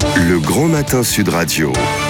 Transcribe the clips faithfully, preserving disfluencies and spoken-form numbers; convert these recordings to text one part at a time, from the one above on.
Le Grand Matin Sud Radio.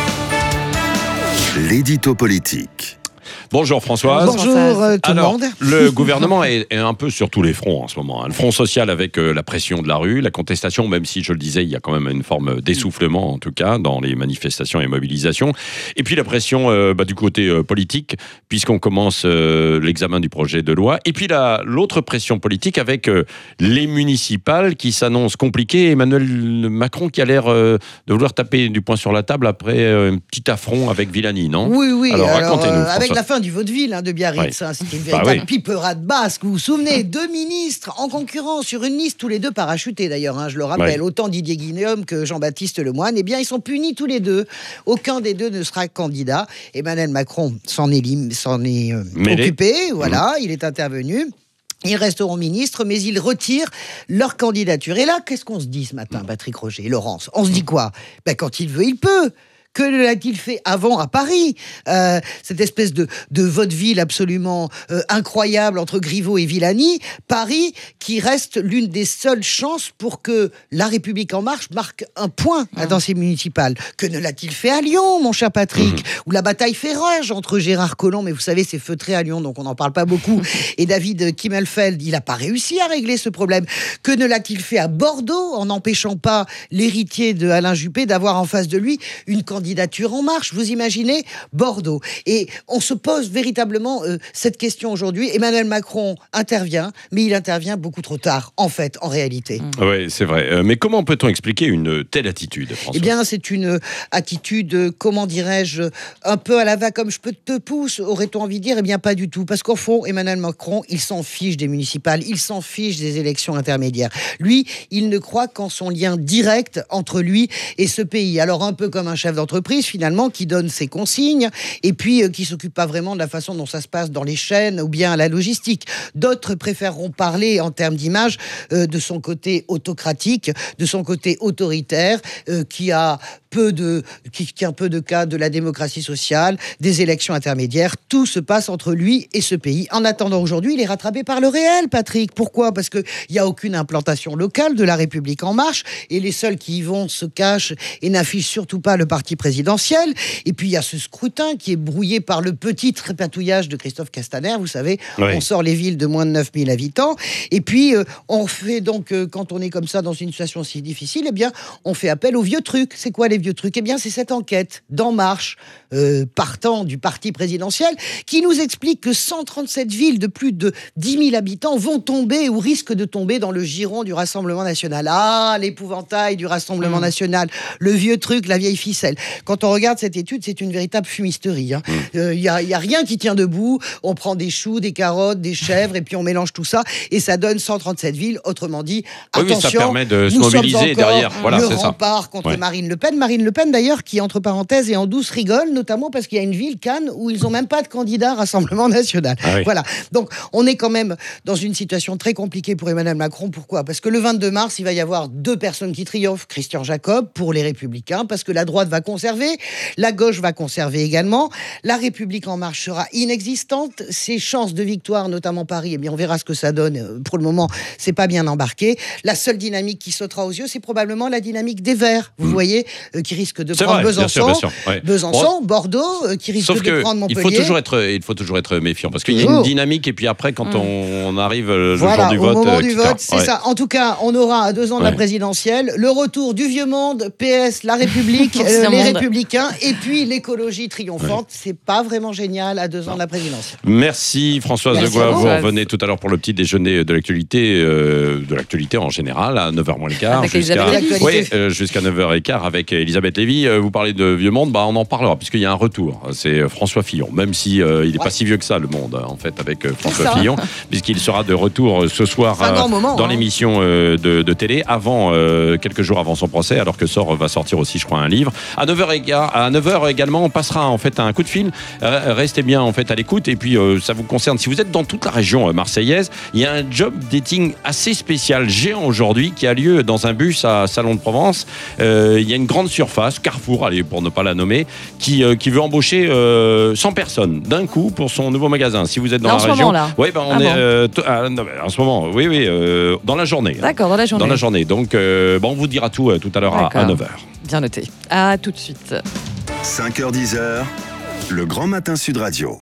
L'édito politique. Bonjour Françoise. Bonjour euh, tout Alors, le monde. Le gouvernement est, est un peu sur tous les fronts en ce moment. Hein. Le front social avec euh, la pression de la rue, la contestation, même si je le disais, il y a quand même une forme d'essoufflement en tout cas dans les manifestations et mobilisations. Et puis la pression euh, bah, du côté euh, politique, puisqu'on commence euh, l'examen du projet de loi. Et puis la, l'autre pression politique avec euh, les municipales qui s'annoncent compliquées. Emmanuel Macron qui a l'air euh, de vouloir taper du poing sur la table après euh, un petit affront avec Villani, non ? Oui, oui. Alors, Alors, racontez-nous, euh, avec François. la fin du vaudeville hein, de Biarritz, Oui. hein, c'était une Bah véritable oui. piperade basque. Vous vous souvenez, deux ministres en concurrence sur une liste, tous les deux parachutés d'ailleurs, hein, je le rappelle, Oui. autant Didier Guillaume que Jean-Baptiste Lemoyne. Eh bien, ils sont punis tous les deux. Aucun des deux ne sera candidat. Emmanuel Macron s'en est, lim- s'en est euh, Mêlé. occupé. Voilà, mmh. il est intervenu. Ils resteront ministres, mais ils retirent leur candidature. Et là, qu'est-ce qu'on se dit ce matin, Patrick Roger, Laurence ? On se dit quoi ? Ben, quand il veut, il peut. Que l'a-t-il fait avant à Paris ? euh, Cette espèce de, de vaudeville absolument euh, incroyable entre Griveaux et Villani. Paris qui reste l'une des seules chances pour que La République En Marche marque un point mmh. dans ces municipales. Que ne l'a-t-il fait à Lyon, mon cher Patrick ? Mmh. Où la bataille fait rage entre Gérard Collomb, mais vous savez, c'est feutré à Lyon, donc on n'en parle pas beaucoup, et David Kimmelfeld, il n'a pas réussi à régler ce problème. Que ne l'a-t-il fait à Bordeaux, en n'empêchant pas l'héritier de Alain Juppé d'avoir en face de lui une candidature candidature En Marche, vous imaginez Bordeaux. Et on se pose véritablement euh, cette question aujourd'hui. Emmanuel Macron intervient, mais il intervient beaucoup trop tard, en fait, en réalité. Mmh. Oui, c'est vrai. Euh, mais comment peut-on expliquer une telle attitude, François ? Eh bien, c'est une attitude, comment dirais-je, un peu à la va comme je peux te pousse, aurait-on envie de dire ? Eh bien, pas du tout. Parce qu'au fond, Emmanuel Macron, il s'en fiche des municipales, il s'en fiche des élections intermédiaires. Lui, il ne croit qu'en son lien direct entre lui et ce pays. Alors, un peu comme un chef d'entreprise, finalement, qui donne ses consignes et puis euh, qui s'occupe pas vraiment de la façon dont ça se passe dans les chaînes ou bien à la logistique. D'autres préféreront parler en termes d'image euh, de son côté autocratique, de son côté autoritaire, euh, qui a peu de, qui, qui a un peu de cas de la démocratie sociale, des élections intermédiaires. Tout se passe entre lui et ce pays. En attendant, aujourd'hui, il est rattrapé par le réel, Patrick. Pourquoi ? Parce qu'il n'y a aucune implantation locale de La République En Marche et les seuls qui y vont se cachent et n'affichent surtout pas le parti présidentiel. Et puis, il y a ce scrutin qui est brouillé par le petit trépatouillage de Christophe Castaner. Vous savez, oui. On sort les villes de moins de neuf mille habitants. Et puis, euh, on fait donc, euh, quand on est comme ça dans une situation si difficile, eh bien, on fait appel aux vieux trucs. C'est quoi les vieux trucs ? Eh bien, c'est cette enquête d'En Marche, euh, partant du parti présidentiel, qui nous explique que cent trente-sept villes de plus de dix mille habitants vont tomber ou risquent de tomber dans le giron du Rassemblement national. Ah, l'épouvantail du Rassemblement mmh. national, le vieux truc, la vieille ficelle. Quand on regarde cette étude, c'est une véritable fumisterie. Il hein. mmh. euh, y a, y a rien qui tient debout. On prend des choux, des carottes, des chèvres, et puis on mélange tout ça, et ça donne cent trente-sept villes. Autrement dit, oui, attention, oui, ça permet de se nous mobiliser sommes encore derrière. Voilà, le c'est rempart ça. contre ouais. Marine Le Pen. Marine Le Pen, d'ailleurs, qui, entre parenthèses, et en douce rigole, notamment parce qu'il y a une ville, Cannes, où ils n'ont même pas de candidat Rassemblement national. Ah oui. Voilà. Donc, on est quand même dans une situation très compliquée pour Emmanuel Macron. Pourquoi ? Parce que le vingt-deux mars, il va y avoir deux personnes qui triomphent. Christian Jacob, pour les Républicains, parce que la droite va conserver, la gauche va conserver également. La République En Marche sera inexistante. Ses chances de victoire, notamment Paris, eh bien, on verra ce que ça donne. Pour le moment, c'est pas bien embarqué. La seule dynamique qui sautera aux yeux, c'est probablement la dynamique des Verts, vous mmh. voyez, euh, qui risque de c'est prendre vrai, Besançon, bien sûr, bien sûr, ouais. Besançon, bon, Bordeaux, euh, qui risque sauf de que prendre Montpellier. Il faut toujours être, il faut toujours être méfiant, parce qu'il y a une dynamique, et puis après, quand mmh. on arrive le voilà, jour du au vote, moment euh, du vote, c'est ouais. ça. En tout cas, on aura à deux ans de ouais. la présidentielle le retour du vieux monde, P S, La République, euh, les monde. Républicains, et puis l'écologie triomphante. Ouais. C'est pas vraiment génial à deux ans non. de la présidentielle. Merci Françoise Merci Degois. Vous revenez tout à l'heure pour le petit déjeuner de l'actualité, euh, de l'actualité en général, à neuf heures moins le quart, jusqu'à, ouais, euh, jusqu'à neuf heures quinze avec Elisabeth Lévy. Euh, vous parlez de vieux monde, bah, on en parlera, puisqu'il y a un retour. C'est François Fillon, même si euh, il n'est ouais. pas si vieux que ça, le monde, en fait, avec euh, François Fillon, puisqu'il sera de retour ce soir euh, moment, dans hein. l'émission euh, de, de télé, avant, euh, quelques jours avant son procès, alors que sort va sortir aussi, je crois, un livre. À neuf heures également, on passera en fait un coup de fil. Euh, restez bien en fait à l'écoute, et puis euh, ça vous concerne. Si vous êtes dans toute la région euh, marseillaise, il y a un job dating assez spécial, géant aujourd'hui, qui a lieu dans un bus à Salon de Provence. Euh, il y a une grande surface, Carrefour, allez, pour ne pas la nommer, qui, euh, qui veut embaucher euh, cent personnes d'un coup pour son nouveau magasin. Si vous êtes dans là, la en région, ce moment, là. ouais, ben on ah est bon. euh, t- ah, non, en ce moment, oui, oui, euh, dans la journée. D'accord, dans la journée. Dans la journée. Donc, euh, bon, on vous dira tout euh, tout à l'heure à, à neuf heures. bien noté. À tout de suite. cinq heures dix, le Grand Matin Sud Radio.